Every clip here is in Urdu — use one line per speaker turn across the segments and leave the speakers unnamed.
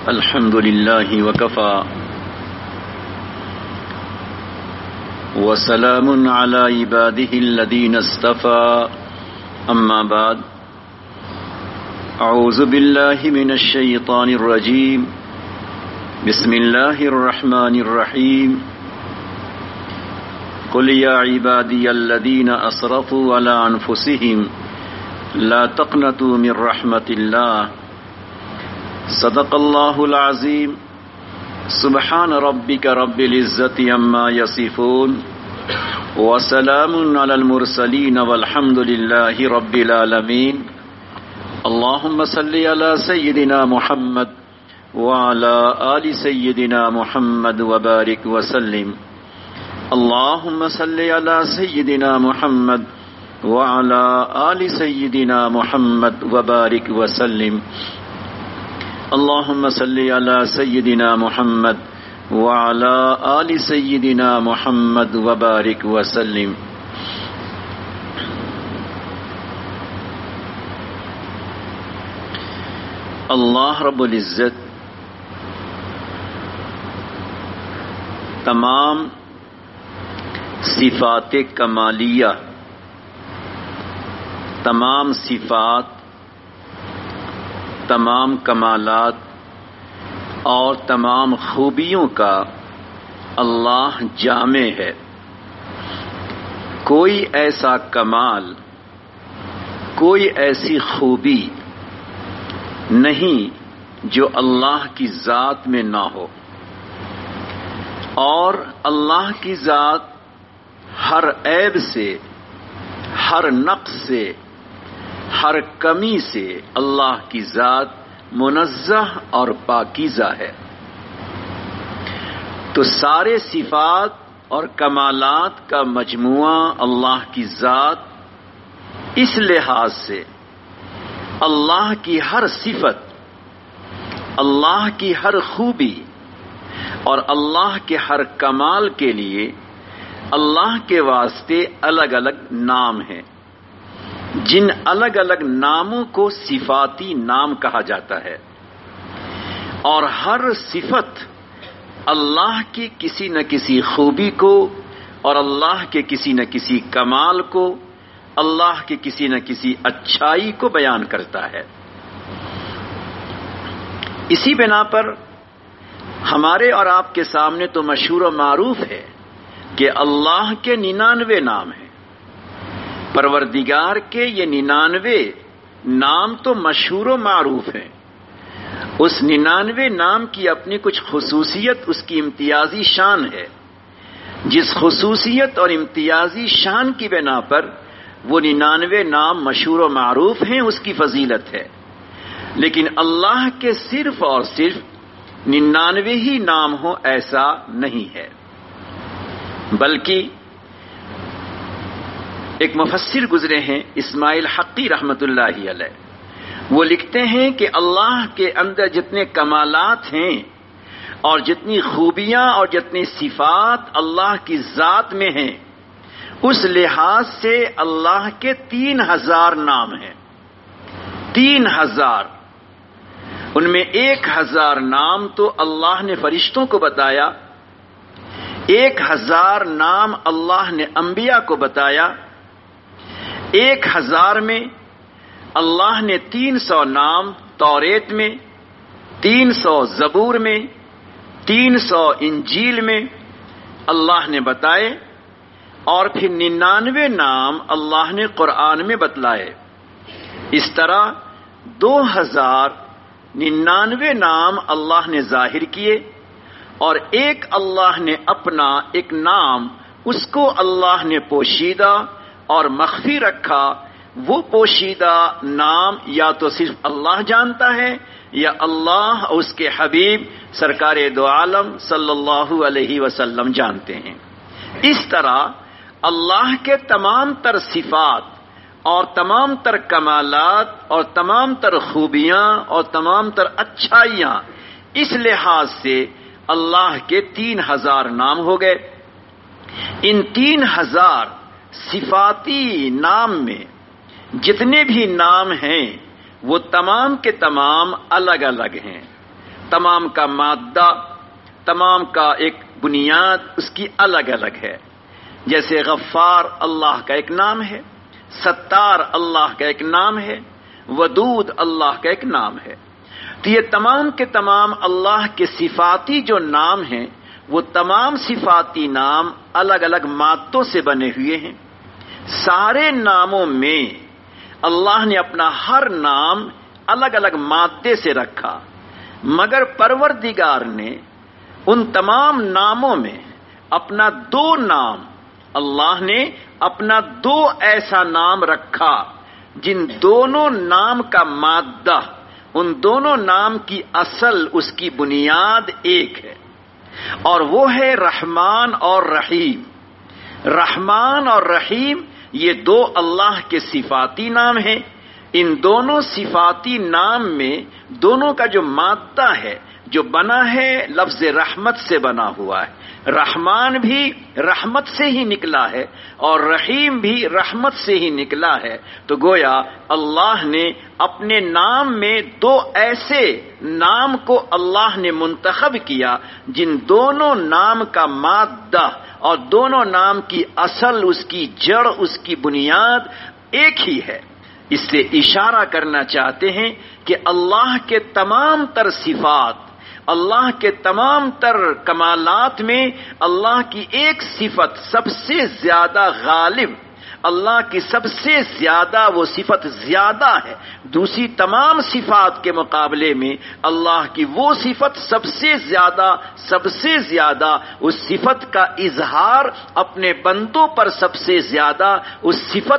الحمد لله وكفى وسلام على عباده الذين اصطفى أما بعد أعوذ بالله من الشيطان الرجيم بسم الله الرحمن الرحيم قل يا عبادي الذين أسرفوا على أنفسهم لا تقنطوا من رحمة الله صدق الله العظيم سبحان ربك رب العزة عما يصفون وسلام على المرسلين والحمد لله رب العالمين اللهم صل على سيدنا محمد وعلى آل سيدنا محمد وبارك وسلم اللهم صل على سيدنا محمد وعلى آل سيدنا محمد وبارك وسلم اللهم صل على سيدنا محمد وعلى آل سيدنا محمد وبارك وسلم اللہ رب العزت تمام صفات کمالیہ، تمام صفات، تمام کمالات اور تمام خوبیوں کا اللہ جامع ہے۔ کوئی ایسا کمال، کوئی ایسی خوبی نہیں جو اللہ کی ذات میں نہ ہو، اور اللہ کی ذات ہر عیب سے، ہر نقص سے، ہر کمی سے اللہ کی ذات منزہ اور پاکیزہ ہے۔ تو سارے صفات اور کمالات کا مجموعہ اللہ کی ذات، اس لحاظ سے اللہ کی ہر صفت، اللہ کی ہر خوبی اور اللہ کے ہر کمال کے لیے اللہ کے واسطے الگ الگ نام ہیں، جن الگ الگ ناموں کو صفاتی نام کہا جاتا ہے، اور ہر صفت اللہ کی کسی نہ کسی خوبی کو اور اللہ کے کسی نہ کسی کمال کو، اللہ کے کسی نہ کسی اچھائی کو بیان کرتا ہے۔ اسی بنا پر ہمارے اور آپ کے سامنے تو مشہور و معروف ہے کہ اللہ کے 99 نام ہیں، پروردگار کے یہ 99 نام تو مشہور و معروف ہیں۔ اس 99 نام کی اپنی کچھ خصوصیت، اس کی امتیازی شان ہے، جس خصوصیت اور امتیازی شان کی بنا پر وہ 99 نام مشہور و معروف ہیں، اس کی فضیلت ہے۔ لیکن اللہ کے صرف اور صرف 99 ہی نام ہو ایسا نہیں ہے، بلکہ ایک مفسر گزرے ہیں اسماعیل حقی رحمت اللہ علیہ، وہ لکھتے ہیں کہ اللہ کے اندر جتنے کمالات ہیں اور جتنی خوبیاں اور جتنی صفات اللہ کی ذات میں ہیں، اس لحاظ سے اللہ کے 3000 نام ہیں۔ 3000، ان میں 1000 نام تو اللہ نے فرشتوں کو بتایا، 1000 نام اللہ نے انبیاء کو بتایا، 1000 میں اللہ نے 300 نام توریت میں، 300 زبور میں، 300 انجیل میں اللہ نے بتائے، اور پھر 99 نام اللہ نے قرآن میں بتلائے۔ اس طرح 2099 نام اللہ نے ظاہر کیے، اور ایک اللہ نے اپنا ایک نام، اس کو اللہ نے پوشیدہ اور مخفی رکھا۔ وہ پوشیدہ نام یا تو صرف اللہ جانتا ہے، یا اللہ اور اس کے حبیب سرکار دو عالم صلی اللہ علیہ وسلم جانتے ہیں۔ اس طرح اللہ کے تمام تر صفات اور تمام تر کمالات اور تمام تر خوبیاں اور تمام تر اچھائیاں، اس لحاظ سے اللہ کے 3000 نام ہو گئے۔ ان 3000 صفاتی نام میں جتنے بھی نام ہیں وہ تمام کے تمام الگ الگ ہیں، تمام کا مادہ، تمام کا ایک بنیاد اس کی الگ الگ ہے. جیسے غفار اللہ کا ایک نام ہے، ستار اللہ کا ایک نام ہے، ودود اللہ کا ایک نام ہے. تو یہ تمام کے تمام اللہ کے صفاتی جو نام ہیں، وہ تمام صفاتی نام الگ الگ مادوں سے بنے ہوئے ہیں. سارے ناموں میں اللہ نے اپنا ہر نام الگ الگ مادے سے رکھا، مگر پروردگار نے ان تمام ناموں میں اپنا دو نام، اللہ نے اپنا دو ایسا نام رکھا جن دونوں نام کا مادہ، ان دونوں نام کی اصل، اس کی بنیاد ایک ہے، اور وہ ہے رحمان اور رحیم. رحمان اور رحیم یہ دو اللہ کے صفاتی نام ہیں. ان دونوں صفاتی نام میں دونوں کا جو مادہ ہے، جو بنا ہے، لفظ رحمت سے بنا ہوا ہے. رحمان بھی رحمت سے ہی نکلا ہے اور رحیم بھی رحمت سے ہی نکلا ہے. تو گویا اللہ نے اپنے نام میں دو ایسے نام کو اللہ نے منتخب کیا جن دونوں نام کا مادہ اور دونوں نام کی اصل، اس کی جڑ، اس کی بنیاد ایک ہی ہے. اس سے اشارہ کرنا چاہتے ہیں کہ اللہ کے تمام تر صفات، اللہ کے تمام تر کمالات میں اللہ کی ایک صفت سب سے زیادہ غالب، اللہ کی سب سے زیادہ وہ صفت زیادہ ہے. دوسری تمام صفات کے مقابلے میں اللہ کی وہ صفت سب سے زیادہ اس صفت کا اظہار اپنے بندوں پر سب سے زیادہ، اس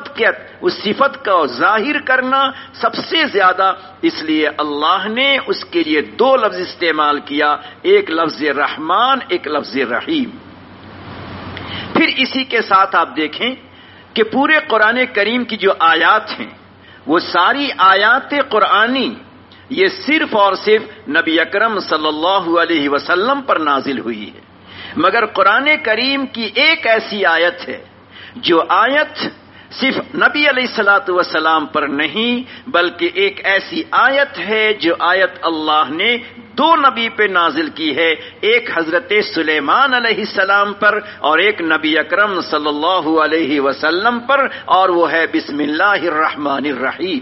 صفت کا ظاہر کرنا سب سے زیادہ. اس لیے اللہ نے اس کے لیے دو لفظ استعمال کیا، ایک لفظ رحمان، ایک لفظ رحیم. پھر اسی کے ساتھ آپ دیکھیں کہ پورے قرآن کریم کی جو آیات ہیں، وہ ساری آیات قرآنی یہ صرف اور صرف نبی اکرم صلی اللہ علیہ وسلم پر نازل ہوئی ہے. مگر قرآن کریم کی ایک ایسی آیت ہے جو آیت صرف نبی علیہ الصلوۃ والسلام پر نہیں، بلکہ ایک ایسی آیت ہے جو آیت اللہ نے دو نبی پہ نازل کی ہے، ایک حضرت سلیمان علیہ السلام پر اور ایک نبی اکرم صلی اللہ علیہ وسلم پر، اور وہ ہے بسم اللہ الرحمن الرحیم.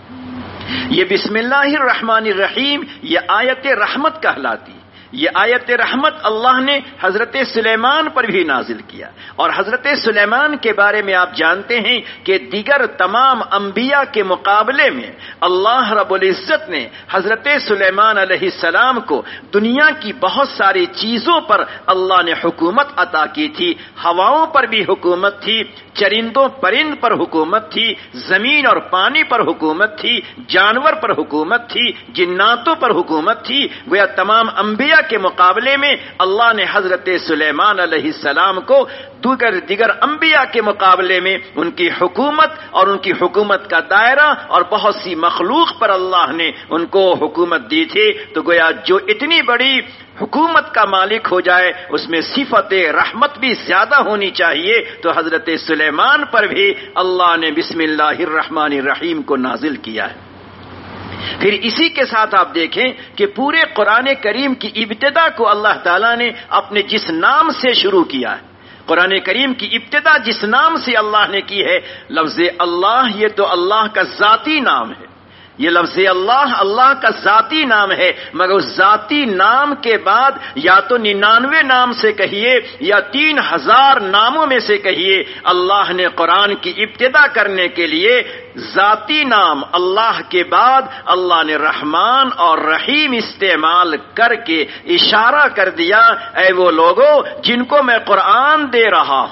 یہ بسم اللہ الرحمن الرحیم یہ آیت رحمت کہلاتی. یہ آیت رحمت اللہ نے حضرت سلیمان پر بھی نازل کیا، اور حضرت سلیمان کے بارے میں آپ جانتے ہیں کہ دیگر تمام انبیاء کے مقابلے میں اللہ رب العزت نے حضرت سلیمان علیہ السلام کو دنیا کی بہت ساری چیزوں پر اللہ نے حکومت عطا کی تھی. ہواؤں پر بھی حکومت تھی، چرندوں پرند پر حکومت تھی، زمین اور پانی پر حکومت تھی، جانور پر حکومت تھی، جناتوں پر حکومت تھی. گویا تمام انبیاء کے مقابلے میں اللہ نے حضرت سلیمان علیہ السلام کو دیگر انبیاء کے مقابلے میں ان کی حکومت اور ان کی حکومت کا دائرہ اور بہت سی مخلوق پر اللہ نے ان کو حکومت دی تھی. تو گویا جو اتنی بڑی حکومت کا مالک ہو جائے اس میں صفت رحمت بھی زیادہ ہونی چاہیے. تو حضرت سلیمان پر بھی اللہ نے بسم اللہ الرحمن الرحیم کو نازل کیا ہے. پھر اسی کے ساتھ آپ دیکھیں کہ پورے قرآن کریم کی ابتدا کو اللہ تعالیٰ نے اپنے جس نام سے شروع کیا ہے، قرآن کریم کی ابتدا جس نام سے اللہ نے کی ہے، لفظ اللہ یہ تو اللہ کا ذاتی نام ہے. یہ لفظ اللہ کا ذاتی نام ہے، مگر اس ذاتی نام کے بعد یا تو 99 نام سے کہیے یا 3000 ناموں میں سے کہیے، اللہ نے قرآن کی ابتدا کرنے کے لیے ذاتی نام اللہ کے بعد اللہ نے رحمان اور رحیم استعمال کر کے اشارہ کر دیا، اے وہ لوگوں جن کو میں قرآن دے رہا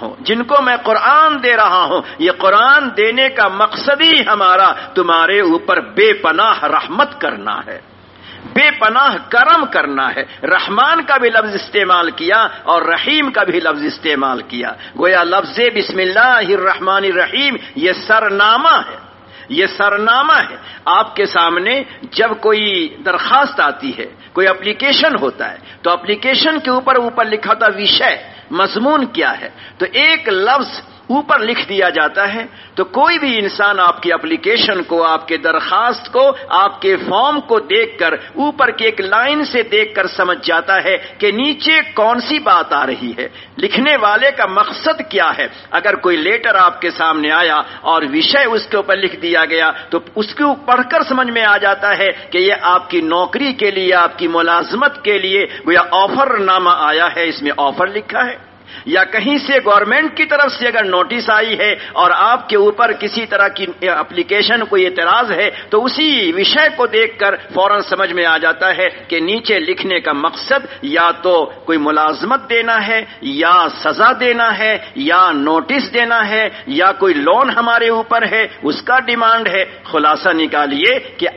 ہوں، یہ قرآن دینے کا مقصد ہی ہمارا تمہارے اوپر بے پناہ رحمت کرنا ہے، بے پناہ کرم کرنا ہے. رحمان کا بھی لفظ استعمال کیا اور رحیم کا بھی لفظ استعمال کیا. گویا لفظ بسم اللہ الرحمن الرحیم یہ سرنامہ ہے، یہ سرنامہ ہے. آپ کے سامنے جب کوئی درخواست آتی ہے، کوئی اپلیکیشن ہوتا ہے، تو اپلیکیشن کے اوپر لکھا ہوتا وشے، مضمون کیا ہے، تو ایک لفظ اوپر لکھ دیا جاتا ہے تو کوئی بھی انسان آپ کی اپلیکیشن کو، آپ کے درخواست کو، آپ کے فارم کو دیکھ کر اوپر کی ایک لائن سے دیکھ کر سمجھ جاتا ہے کہ نیچے کون سی بات آ رہی ہے، لکھنے والے کا مقصد کیا ہے۔ اگر کوئی لیٹر آپ کے سامنے آیا اور وشے اس کے اوپر لکھ دیا گیا تو اس کو پڑھ کر سمجھ میں آ جاتا ہے کہ یہ آپ کی نوکری کے لیے، آپ کی ملازمت کے لیے گویا آفر نامہ آیا ہے، اس میں آفر لکھا ہے، یا کہیں سے گورنمنٹ کی طرف سے اگر نوٹس آئی ہے اور آپ کے اوپر کسی طرح کی اپلیکیشن کوئی اعتراض ہے تو اسی وشے کو دیکھ کر فوراً سمجھ میں آ جاتا ہے کہ نیچے لکھنے کا مقصد یا تو کوئی ملازمت دینا ہے، یا سزا دینا ہے، یا نوٹس دینا ہے، یا کوئی لون ہمارے اوپر ہے اس کا ڈیمانڈ ہے۔ خلاصہ نکالیے کہ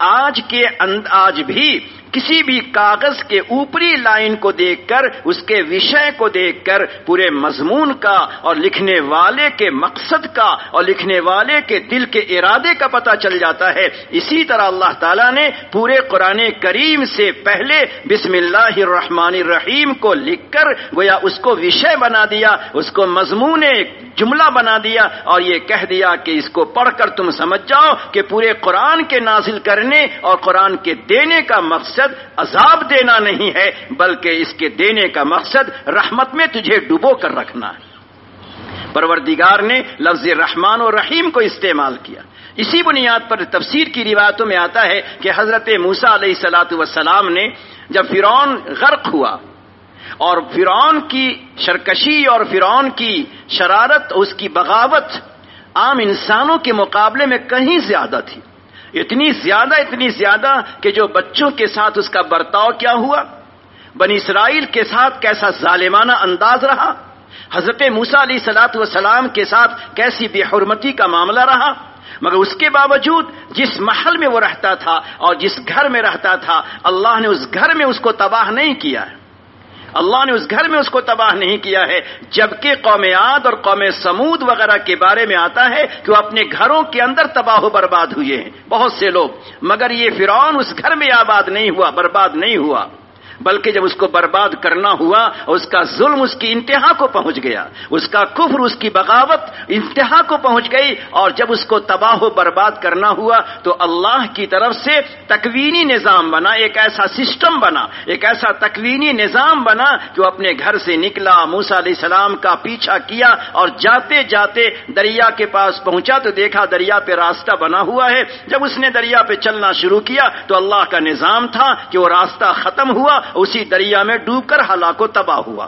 آج بھی کسی بھی کاغذ کے اوپری لائن کو دیکھ کر، اس کے وشے کو دیکھ کر پورے مضمون کا اور لکھنے والے کے مقصد کا اور لکھنے والے کے دل کے ارادے کا پتہ چل جاتا ہے۔ اسی طرح اللہ تعالیٰ نے پورے قرآن کریم سے پہلے بسم اللہ الرحمن الرحیم کو لکھ کر گویا اس کو وشے بنا دیا، اس کو مضمون جملہ بنا دیا اور یہ کہہ دیا کہ اس کو پڑھ کر تم سمجھ جاؤ کہ پورے قرآن کے نازل کرنے اور قرآن کے دینے کا مقصد عذاب دینا نہیں ہے، بلکہ اس کے دینے کا مقصد رحمت میں تجھے ڈبو کر رکھنا ہے۔ پروردگار نے لفظ رحمان و رحیم کو استعمال کیا۔ اسی بنیاد پر تفسیر کی روایتوں میں آتا ہے کہ حضرت موسیٰ علیہ الصلاۃ والسلام نے جب فرعون غرق ہوا اور فرعون کی سرکشی اور فرعون کی شرارت، اس کی بغاوت عام انسانوں کے مقابلے میں کہیں زیادہ تھی، اتنی زیادہ کہ جو بچوں کے ساتھ اس کا برتاؤ کیا ہوا، بنی اسرائیل کے ساتھ کیسا ظالمانہ انداز رہا، حضرت موسیٰ علیہ الصلاۃ والسلام کے ساتھ کیسی بے حرمتی کا معاملہ رہا، مگر اس کے باوجود جس محل میں وہ رہتا تھا اور جس گھر میں رہتا تھا، اللہ نے اس گھر میں اس کو تباہ نہیں کیا ہے، اللہ نے اس گھر میں اس کو تباہ نہیں کیا ہے، جبکہ قوم عاد اور قوم سمود وغیرہ کے بارے میں آتا ہے کہ وہ اپنے گھروں کے اندر تباہ و برباد ہوئے ہیں بہت سے لوگ، مگر یہ فرعون اس گھر میں آباد نہیں ہوا، برباد نہیں ہوا، بلکہ جب اس کو برباد کرنا ہوا اس کا ظلم اس کی انتہا کو پہنچ گیا، اس کا کفر، اس کی بغاوت انتہا کو پہنچ گئی، اور جب اس کو تباہ و برباد کرنا ہوا تو اللہ کی طرف سے تکوینی نظام بنا، ایک ایسا سسٹم بنا، ایک ایسا تکوینی نظام بنا کہ وہ اپنے گھر سے نکلا، موسیٰ علیہ السلام کا پیچھا کیا اور جاتے جاتے دریا کے پاس پہنچا تو دیکھا دریا پہ راستہ بنا ہوا ہے۔ جب اس نے دریا پہ چلنا شروع کیا تو اللہ کا نظام تھا کہ وہ راستہ ختم ہوا، اسی دریا میں ڈوب کر ہلاک و تباہ ہوا۔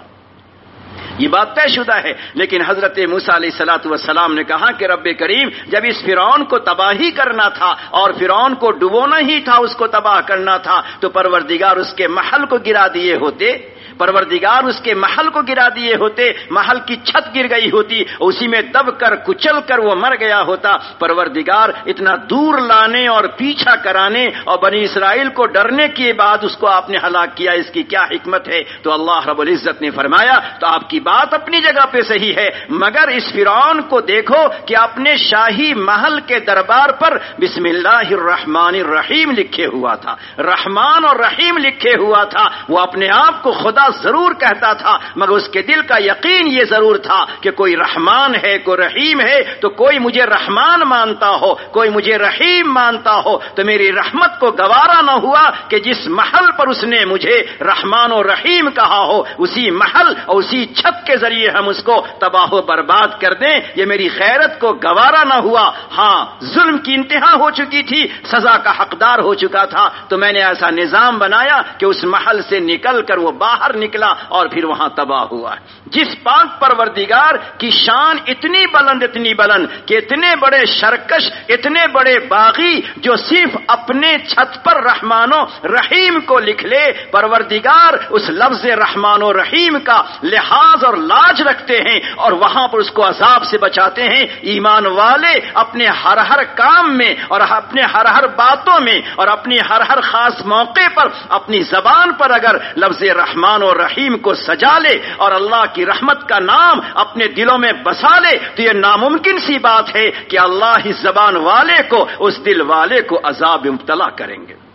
یہ بات طے شدہ ہے، لیکن حضرت موسیٰ علیہ الصلاۃ والسلام نے کہا کہ رب کریم جب اس فرعون کو تباہی کرنا تھا اور فرعون کو ڈبونا ہی تھا، اس کو تباہ کرنا تھا، تو پروردگار اس کے محل کو گرا دیے ہوتے، پروردگار اس کے محل کو گرا دیے ہوتے، محل کی چھت گر گئی ہوتی، اسی میں دب کر کچل کر وہ مر گیا ہوتا۔ پروردگار اتنا دور لانے اور پیچھا کرانے اور بنی اسرائیل کو ڈرنے کے بعد اس کو آپ نے ہلاک کیا، اس کی کیا حکمت ہے؟ تو اللہ رب العزت نے فرمایا تو آپ کی بات اپنی جگہ پہ صحیح ہے، مگر اس فرعون کو دیکھو کہ اپنے شاہی محل کے دربار پر بسم اللہ الرحمن الرحیم لکھے ہوا تھا، رحمان اور رحیم لکھے ہوا تھا، وہ اپنے آپ کو خدا ضرور کہتا تھا، مگر اس کے دل کا یقین یہ ضرور تھا کہ کوئی رحمان ہے، کوئی رحیم ہے، تو کوئی مجھے رحمان مانتا ہو، کوئی مجھے رحیم مانتا ہو تو میری رحمت کو گوارا نہ ہوا کہ جس محل پر اس نے مجھے رحمان و رحیم کہا ہو اسی محل اور اسی چھت کے ذریعے ہم اس کو تباہ و برباد کر دیں، یہ میری غیرت کو گوارا نہ ہوا۔ ہاں، ظلم کی انتہا ہو چکی تھی، سزا کا حقدار ہو چکا تھا، تو میں نے ایسا نظام بنایا کہ اس محل سے نکل کر وہ باہر نکلا اور پھر وہاں تباہ ہوا۔ جس پاک پروردگار کی شان اتنی بلند کہ اتنے بڑے شرکش، اتنے بڑے باغی جو صرف اپنے چھت پر رحمان و رحیم کو لکھ لے، پروردگار اس لفظ رحمان و رحیم کا لحاظ اور لاج رکھتے ہیں اور وہاں پر اس کو عذاب سے بچاتے ہیں۔ ایمان والے اپنے ہر کام میں اور اپنے ہر باتوں میں اور اپنی ہر خاص موقع پر اپنی زبان پر اگر لفظ رحمان و رحیم کو سجا لے اور اللہ کی رحمت کا نام اپنے دلوں میں بسا لے تو یہ ناممکن سی بات ہے کہ اللہ اس زبان والے کو، اس دل والے کو عذاب مبتلا کریں گے۔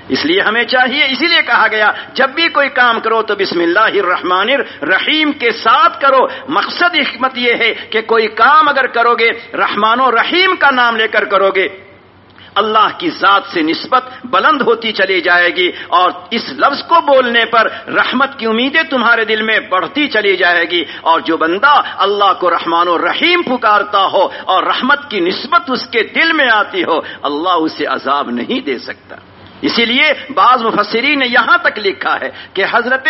اس لیے ہمیں چاہیے، اسی لیے کہا گیا جب بھی کوئی کام کرو تو بسم اللہ الرحمن الرحیم کے ساتھ کرو۔ مقصد حکمت یہ ہے کہ کوئی کام اگر کرو گے رحمان و رحیم کا نام لے کر کرو گے، اللہ کی ذات سے نسبت بلند ہوتی چلی جائے گی، اور اس لفظ کو بولنے پر رحمت کی امیدیں تمہارے دل میں بڑھتی چلی جائے گی، اور جو بندہ اللہ کو رحمان و رحیم پکارتا ہو اور رحمت کی نسبت اس کے دل میں آتی ہو، اللہ اسے عذاب نہیں دے سکتا۔ اسی لیے بعض مفسرین نے یہاں تک لکھا ہے کہ حضرت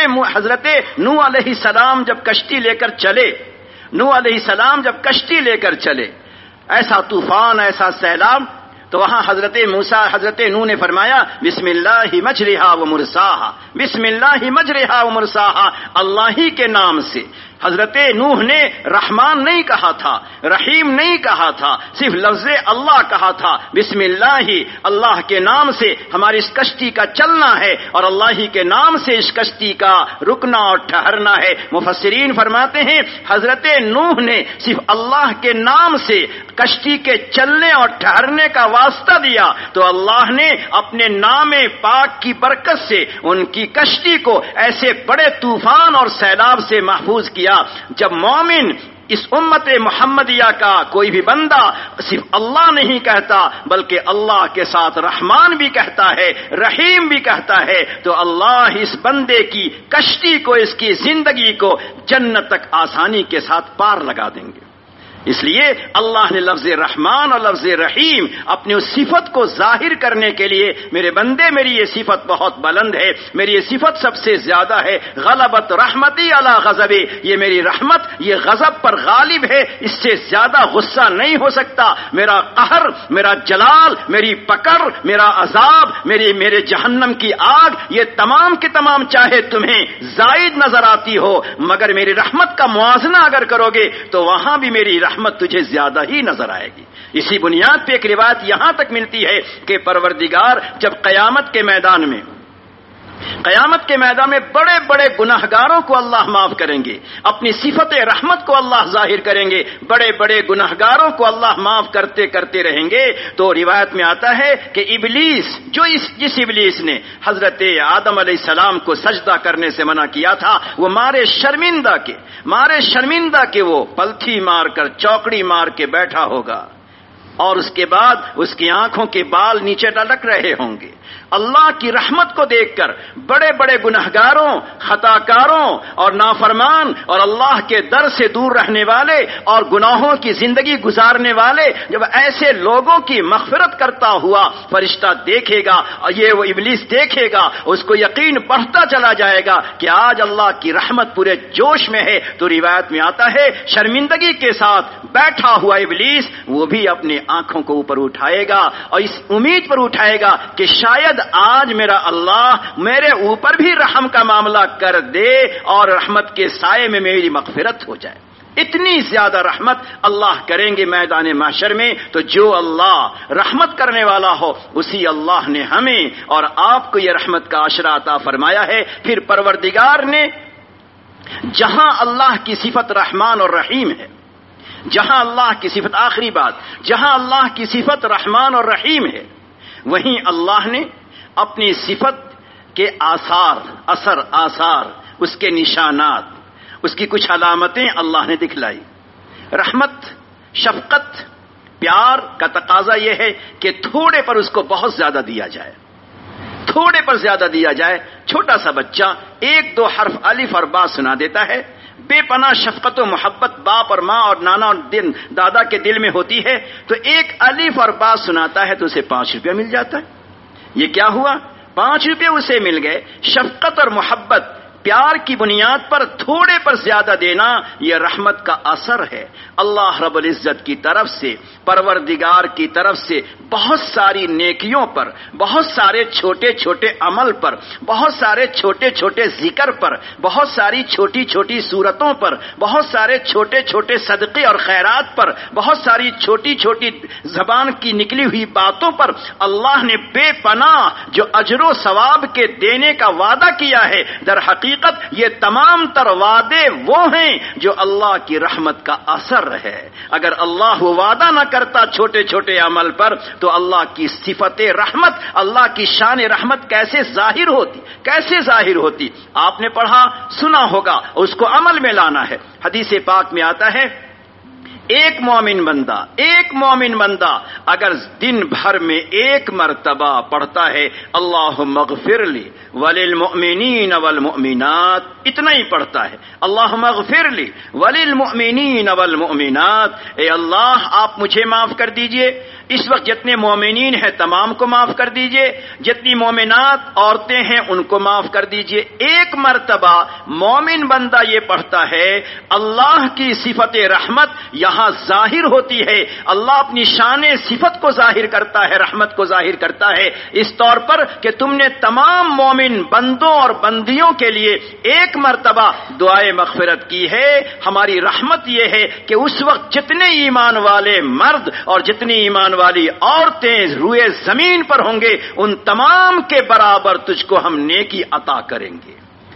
نوح علیہ السلام جب کشتی لے کر چلے، نوح علیہ السلام جب کشتی لے کر چلے، ایسا طوفان، ایسا سیلاب، تو وہاں حضرت نوح نے فرمایا بسم اللہ مجرہا و مرساہا، بسم اللہ مجرہا و مرساہا، اللہ ہی کے نام سے۔ حضرت نوح نے رحمان نہیں کہا تھا، رحیم نہیں کہا تھا، صرف لفظ اللہ کہا تھا، بسم اللہ، اللہ کے نام سے ہماری اس کشتی کا چلنا ہے، اور اللہ ہی کے نام سے اس کشتی کا رکنا اور ٹھہرنا ہے۔ مفسرین فرماتے ہیں حضرت نوح نے صرف اللہ کے نام سے کشتی کے چلنے اور ٹھہرنے کا واسطہ دیا، تو اللہ نے اپنے نام پاک کی برکت سے ان کی کشتی کو ایسے بڑے طوفان اور سیلاب سے محفوظ کیا۔ جب مومن اس امت محمدیہ کا کوئی بھی بندہ صرف اللہ نہیں کہتا بلکہ اللہ کے ساتھ رحمان بھی کہتا ہے، رحیم بھی کہتا ہے، تو اللہ اس بندے کی کشتی کو، اس کی زندگی کو جنت تک آسانی کے ساتھ پار لگا دیں گے۔ اس لیے اللہ نے لفظ رحمان اور لفظ رحیم اپنی اس صفت کو ظاہر کرنے کے لیے، میرے بندے میری یہ صفت بہت بلند ہے، میری یہ صفت سب سے زیادہ ہے، غلبت رحمتی علی غضبی، یہ میری رحمت یہ غضب پر غالب ہے، اس سے زیادہ غصہ نہیں ہو سکتا۔ میرا قہر، میرا جلال، میری پکڑ، میرا عذاب، میرے جہنم کی آگ، یہ تمام کے تمام چاہے تمہیں زائد نظر آتی ہو، مگر میری رحمت کا موازنہ اگر کرو گے تو وہاں بھی میری رحمت تجھے زیادہ ہی نظر آئے گی۔ اسی بنیاد پہ ایک روایت یہاں تک ملتی ہے کہ پروردگار جب قیامت کے میدان میں بڑے بڑے گناہگاروں کو اللہ معاف کریں گے، اپنی صفت رحمت کو اللہ ظاہر کریں گے، بڑے بڑے گناہگاروں کو اللہ معاف کرتے کرتے رہیں گے، تو روایت میں آتا ہے کہ ابلیس، جس ابلیس نے حضرت آدم علیہ السلام کو سجدہ کرنے سے منع کیا تھا، وہ مارے شرمندہ کے وہ پلتھی مار کر، چوکڑی مار کے بیٹھا ہوگا، اور اس کے بعد اس کی آنکھوں کے بال نیچے لٹک رہے ہوں گے۔ اللہ کی رحمت کو دیکھ کر بڑے بڑے گنہگاروں، خطاکاروں اور نافرمان اور اللہ کے در سے دور رہنے والے اور گناہوں کی زندگی گزارنے والے جب ایسے لوگوں کی مغفرت کرتا ہوا فرشتہ دیکھے گا، اور یہ وہ ابلیس دیکھے گا، اس کو یقین بڑھتا چلا جائے گا کہ آج اللہ کی رحمت پورے جوش میں ہے، تو روایت میں آتا ہے شرمندگی کے ساتھ بیٹھا ہوا ابلیس وہ بھی اپنی آنکھوں کو اوپر اٹھائے گا اور اس امید پر اٹھائے گا کہ شاید آج میرا اللہ میرے اوپر بھی رحم کا معاملہ کر دے اور رحمت کے سائے میں میری مغفرت ہو جائے۔ اتنی زیادہ رحمت اللہ کریں گے میدان محشر میں، تو جو اللہ رحمت کرنے والا ہو اسی اللہ نے ہمیں اور آپ کو یہ رحمت کا عشرہ عطا فرمایا ہے۔ پھر پروردگار نے جہاں اللہ کی صفت رحمان اور رحیم ہے، جہاں اللہ کی صفت، آخری بات، جہاں اللہ کی صفت رحمان اور رحیم ہے، وہیں اللہ نے اپنی صفت کے آثار، اس کے نشانات، اس کی کچھ علامتیں اللہ نے دکھلائی۔ رحمت، شفقت، پیار کا تقاضا یہ ہے کہ تھوڑے پر اس کو بہت زیادہ دیا جائے، تھوڑے پر زیادہ دیا جائے۔ چھوٹا سا بچہ 1-2 حرف الف اور با سنا دیتا ہے، بے پناہ شفقت و محبت باپ اور ماں اور نانا اور دادا کے دل میں ہوتی ہے، تو ایک الف اور با سناتا ہے تو اسے 5 روپیہ مل جاتا ہے۔ یہ کیا ہوا؟ 5 روپے اسے مل گئے۔ شفقت اور محبت، پیار کی بنیاد پر تھوڑے پر زیادہ دینا، یہ رحمت کا اثر ہے۔ اللہ رب العزت کی طرف سے، پروردگار کی طرف سے بہت ساری نیکیوں پر، بہت سارے چھوٹے چھوٹے عمل پر، بہت سارے چھوٹے چھوٹے ذکر پر، بہت ساری چھوٹی چھوٹی صورتوں پر، بہت سارے چھوٹے چھوٹے صدقے اور خیرات پر، بہت ساری چھوٹی چھوٹی زبان کی نکلی ہوئی باتوں پر اللہ نے بے پناہ جو اجر و ثواب کے دینے کا وعدہ کیا ہے، در حقیقت حقیقت یہ تمام تر وعدے وہ ہیں جو اللہ کی رحمت کا اثر ہے۔ اگر اللہ وعدہ نہ کرتا چھوٹے چھوٹے عمل پر تو اللہ کی صفت رحمت، اللہ کی شان رحمت کیسے ظاہر ہوتی؟ آپ نے پڑھا سنا ہوگا، اس کو عمل میں لانا ہے۔ حدیث پاک میں آتا ہے ایک مومن بندہ اگر دن بھر میں ایک مرتبہ پڑھتا ہے اللہم اغفر لی وللمؤمنین والمؤمنات، اتنا ہی پڑھتا ہے، اللہم اغفر لی وللمؤمنین والمؤمنات، اے اللہ آپ مجھے معاف کر دیجئے، اس وقت جتنے مومنین ہیں تمام کو معاف کر دیجئے، جتنی مومنات عورتیں ہیں ان کو معاف کر دیجئے۔ ایک مرتبہ مومن بندہ یہ پڑھتا ہے، اللہ کی صفت رحمت یہاں ظاہر ہوتی ہے، اللہ اپنی شان صفت کو ظاہر کرتا ہے، رحمت کو ظاہر کرتا ہے اس طور پر کہ تم نے تمام مومن بندوں اور بندیوں کے لیے ایک مرتبہ دعائے مغفرت کی ہے۔ ہماری رحمت یہ ہے کہ اس وقت جتنے ایمان والے مرد اور جتنی ایمان والی عورتیں روئے زمین پر ہوں گے ان تمام کے برابر تجھ کو ہم نیکی عطا کریں گے۔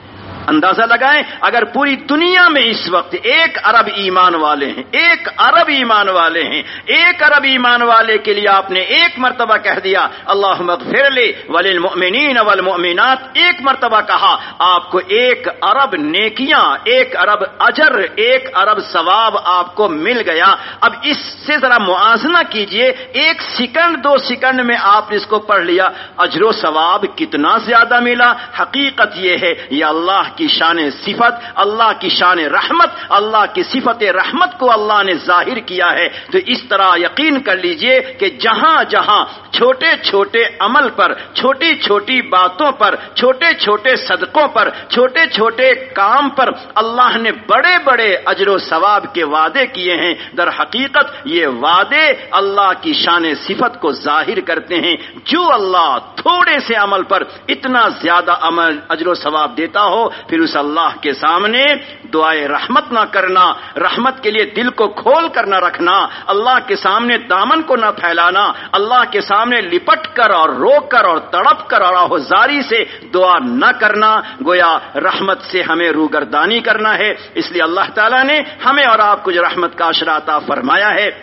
اندازہ لگائیں اگر پوری دنیا میں اس وقت 1 ارب ایمان والے ہیں، 1 ارب ایمان والے ہیں، 1 ارب ایمان والے کے لیے آپ نے ایک مرتبہ کہہ دیا اللہم اغفر لی وللمؤمنین والمؤمنات، ایک مرتبہ کہا، آپ کو 1 ارب نیکیاں، 1 ارب اجر، 1 ارب ثواب آپ کو مل گیا۔ اب اس سے ذرا موازنہ کیجئے، 1 سیکنڈ 2 سیکنڈ میں آپ نے اس کو پڑھ لیا، اجر و ثواب کتنا زیادہ ملا۔ حقیقت یہ ہے یہ اللہ کی شان صفت، اللہ کی شان رحمت، اللہ کی صفت رحمت کو اللہ نے ظاہر کیا ہے۔ تو اس طرح یقین کر لیجئے کہ جہاں جہاں چھوٹے چھوٹے عمل پر، چھوٹی چھوٹی باتوں پر، چھوٹے چھوٹے صدقوں پر، چھوٹے چھوٹے کام پر اللہ نے بڑے بڑے اجر و ثواب کے وعدے کیے ہیں، در حقیقت یہ وعدے اللہ کی شان صفت کو ظاہر کرتے ہیں۔ جو اللہ تھوڑے سے عمل پر اتنا زیادہ عمل اجر و ثواب دیتا ہو، پھر اس اللہ کے سامنے دعائے رحمت نہ کرنا، رحمت کے لیے دل کو کھول کر نہ رکھنا، اللہ کے سامنے دامن کو نہ پھیلانا، اللہ کے سامنے لپٹ کر اور رو کر اور تڑپ کر اور آہوزاری سے دعا نہ کرنا، گویا رحمت سے ہمیں روگردانی کرنا ہے۔ اس لیے اللہ تعالیٰ نے ہمیں اور آپ کو جو رحمت کا عشرہ عطا فرمایا ہے،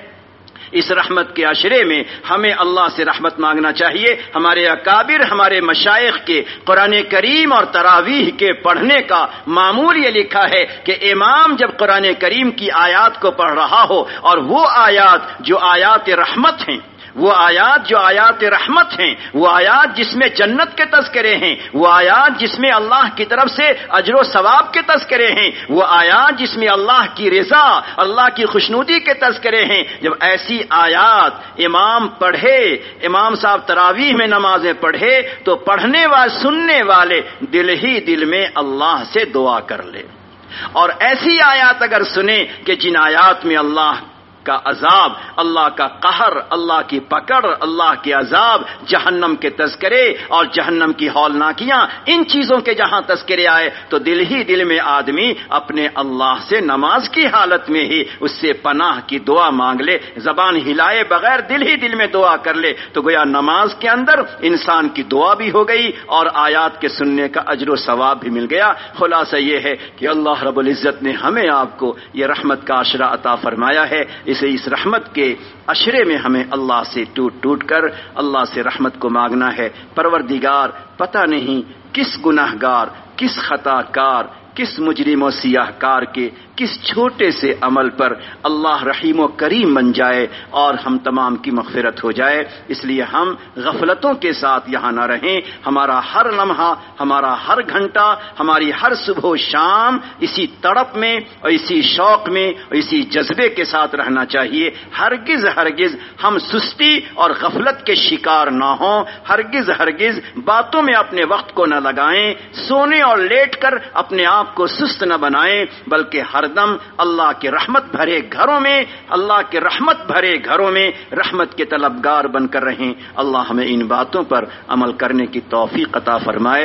اس رحمت کے عشرے میں ہمیں اللہ سے رحمت مانگنا چاہیے۔ ہمارے اکابر، ہمارے مشائخ کے قرآن کریم اور تراویح کے پڑھنے کا معمول یہ لکھا ہے کہ امام جب قرآن کریم کی آیات کو پڑھ رہا ہو اور وہ آیات جو آیات رحمت ہیں، وہ آیات جو آیات رحمت ہیں، وہ آیات جس میں جنت کے تذکرے ہیں، وہ آیات جس میں اللہ کی طرف سے اجر و ثواب کے تذکرے ہیں، وہ آیات جس میں اللہ کی رضا، اللہ کی خوشنودی کے تذکرے ہیں، جب ایسی آیات امام پڑھے، امام صاحب تراویح میں نمازیں پڑھے تو پڑھنے والے سننے والے دل ہی دل میں اللہ سے دعا کر لے۔ اور ایسی آیات اگر سنیں کہ جن آیات میں اللہ کا عذاب، اللہ کا قہر، اللہ کی پکڑ، اللہ کے عذاب، جہنم کے تذکرے اور جہنم کی ہولناکیاں، ان چیزوں کے جہاں تذکرے آئے تو دل ہی دل میں آدمی اپنے اللہ سے نماز کی حالت میں ہی اس سے پناہ کی دعا مانگ لے، زبان ہلائے بغیر دل ہی دل میں دعا کر لے، تو گویا نماز کے اندر انسان کی دعا بھی ہو گئی اور آیات کے سننے کا اجر و ثواب بھی مل گیا۔ خلاصہ یہ ہے کہ اللہ رب العزت نے ہمیں آپ کو یہ رحمت کا عشرہ عطا فرمایا ہے، اس رحمت کے عشرے میں ہمیں اللہ سے ٹوٹ ٹوٹ کر اللہ سے رحمت کو مانگنا ہے۔ پروردگار پتہ نہیں کس گناہ گار، کس خطا کار، کس مجرم و سیاہ کار کے کس چھوٹے سے عمل پر اللہ رحیم و کریم بن جائے اور ہم تمام کی مغفرت ہو جائے۔ اس لیے ہم غفلتوں کے ساتھ یہاں نہ رہیں، ہمارا ہر لمحہ، ہمارا ہر گھنٹہ، ہماری ہر صبح و شام اسی تڑپ میں اور اسی شوق میں اور اسی جذبے کے ساتھ رہنا چاہیے۔ ہرگز ہرگز ہم سستی اور غفلت کے شکار نہ ہوں، ہرگز ہرگز باتوں میں اپنے وقت کو نہ لگائیں، سونے اور لیٹ کر اپنے آپ کو سست نہ بنائیں، بلکہ ہر دم اللہ کے رحمت بھرے گھروں میں، اللہ کے رحمت بھرے گھروں میں رحمت کے طلبگار بن کر رہیں۔ اللہ ہمیں ان باتوں پر عمل کرنے کی توفیق عطا فرمائے۔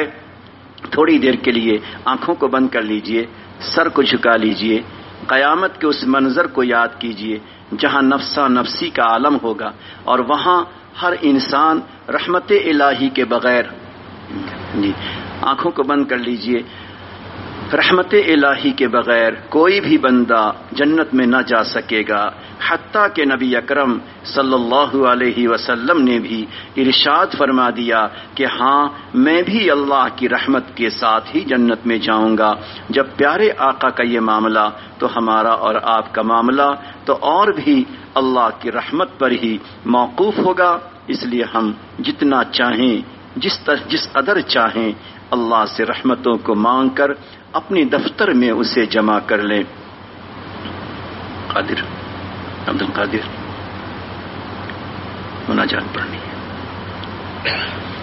تھوڑی دیر کے لیے آنکھوں کو بند کر لیجئے، سر کو جھکا لیجئے، قیامت کے اس منظر کو یاد کیجئے جہاں نفسا نفسی کا عالم ہوگا اور وہاں ہر انسان رحمت الہی کے بغیر، آنکھوں کو بند کر لیجئے، رحمت الہی کے بغیر کوئی بھی بندہ جنت میں نہ جا سکے گا، حتیٰ کہ نبی اکرم صلی اللہ علیہ وسلم نے بھی ارشاد فرما دیا کہ ہاں میں بھی اللہ کی رحمت کے ساتھ ہی جنت میں جاؤں گا۔ جب پیارے آقا کا یہ معاملہ تو ہمارا اور آپ کا معاملہ تو اور بھی اللہ کی رحمت پر ہی موقوف ہوگا۔ اس لیے ہم جتنا چاہیں، جس قدر چاہیں اللہ سے رحمتوں کو مانگ کر اپنی دفتر میں اسے جمع کر لیں۔ قادر عبد القادر مناجات پڑھنی ہے۔